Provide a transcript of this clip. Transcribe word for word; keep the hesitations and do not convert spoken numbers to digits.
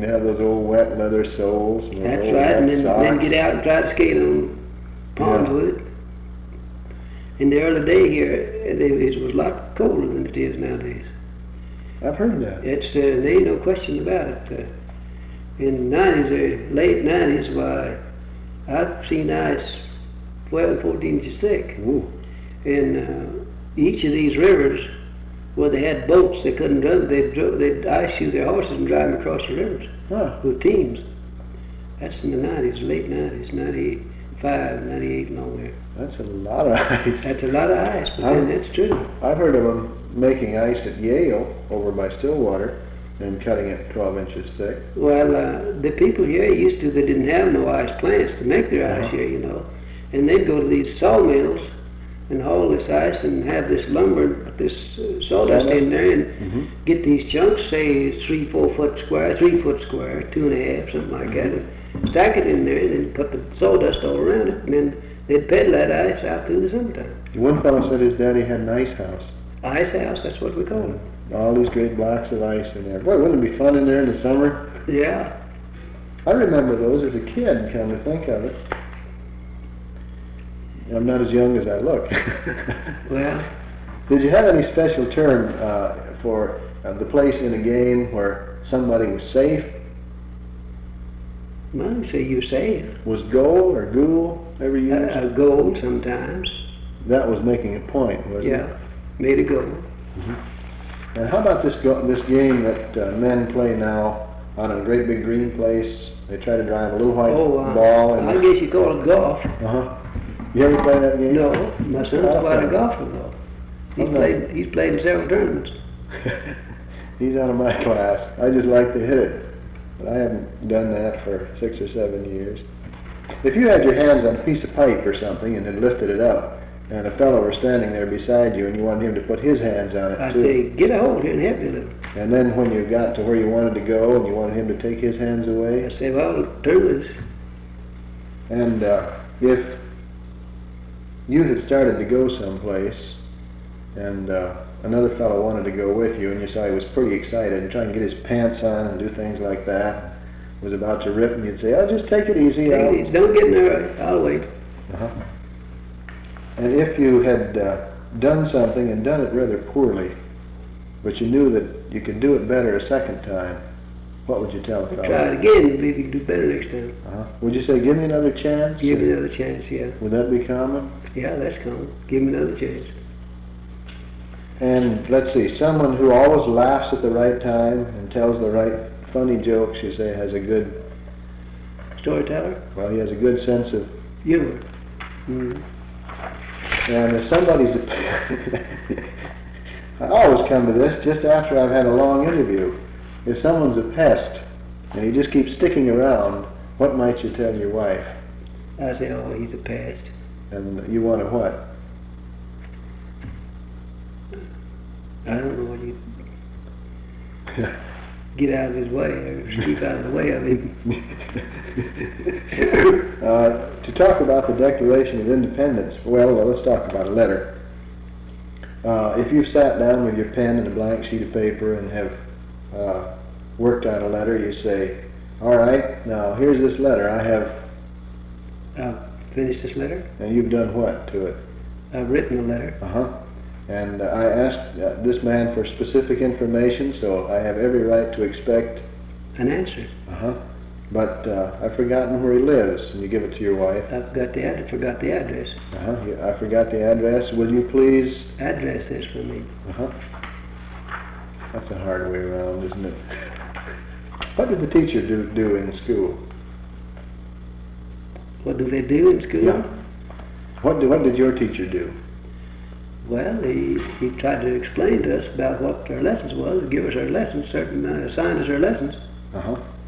and have those old wet leather soles. And That's old right, wet and then, then socks. get out and try to skate on ponds Yeah. with it. In the early day here, it was a lot colder than it is nowadays. I've heard that. It's uh, there ain't no question about it. Uh, in the nineties, or late nineties, why I've seen ice twelve, fourteen inches thick. Ooh. And uh, each of these rivers, where they had boats, they couldn't run. They'd dro- they'd ice shoe their horses and drive them across the rivers Huh. with teams. That's in the nineties, late nineties, ninety-five, ninety-eight, and all there. That's a lot of ice. That's a lot of ice, but then that's true. I've heard of them making ice at Yale over by Stillwater and cutting it twelve inches thick. Well, uh, the people here used to, they didn't have no ice plants to make their ice Uh-huh. here, you know. And they'd go to these sawmills and haul this ice and have this lumber, this uh, sawdust in there and Mhm. get these chunks, say three, four foot square, three foot square, two and a half, something like that, and stack it in there and then put the sawdust all around it, and then they'd peddle that ice out through the summertime. One fellow said his daddy had an ice house. Ice house, that's what we call it. All these great blocks of ice in there. Boy, wouldn't it be fun in there in the summer? Yeah. I remember those as a kid, come to think of it. I'm not as young as I look. Well, Did you have any special term uh, for uh, the place in a game where somebody was safe? well, you say you're safe. Was goal or ghoul ever used? Uh, gold sometimes. That was making a point, wasn't it? Yeah, made a goal. And how about this go- this game that uh, men play now on a great big green place? They try to drive a little white Oh, uh, ball. And I guess you call it golf. uh-huh. You ever play that game? No, my son's quite a golfer though. He's Oh, no. played. He's played in several tournaments. He's out of my class. I just like to hit it. But I haven't done that for six or seven years. If you had your hands on a piece of pipe or something and had lifted it up, and a fellow were standing there beside you and you wanted him to put his hands on it I'd too. say, get a hold here and help me a little. And then when you got to where you wanted to go and you wanted him to take his hands away, I'd say, well, turn loose. and uh, if you had started to go someplace and uh, another fellow wanted to go with you and you saw he was pretty excited and trying to get his pants on and do things like that, was about to rip and you'd say, oh, just take it easy. Take I'll-" it easy. Don't get in a hurry. I'll wait. Uh-huh. And if you had uh, done something and done it rather poorly, but you knew that you could do it better a second time, what would you tell a fellow? Try it again and maybe you can do better next time. Uh-huh. Would you say, give me another chance? Give me another chance, yeah. Would that be common? Yeah, that's common. Give me another chance. And let's see, someone who always laughs at the right time and tells the right funny jokes, you say, has a good, Storyteller? well, he has a good sense of, Humor. Mm. and if somebody's, I always come to this just after I've had a long interview. If someone's a pest and he just keeps sticking around, what might you tell your wife? I say, oh, he's a pest. And you want to what? I don't know what you... Get out of his way or keep out of the way of him. uh, to talk about the Declaration of Independence, well, let's talk about a letter. Uh, if you've sat down with your pen and a blank sheet of paper and have uh, worked out a letter, you say, all right, now here's this letter. I have... I've finished this letter. And you've done what to it? I've written a letter. Uh-huh. And uh, I asked uh, this man for specific information, so I have every right to expect... An answer. Uh-huh. But uh, I've forgotten where he lives, and you give it to your wife. I forgot the address. Forgot the address. Uh-huh. Yeah, I forgot the address. Will you please... Address this for me. Uh-huh. That's a hard way around, isn't it? What did the teacher do, do in school? What do they do in school? Yeah. What, do, what did your teacher do? Well, he, he tried to explain to us about what our lessons was, give us our lessons, certain uh, assigned us our lessons. Uh-huh.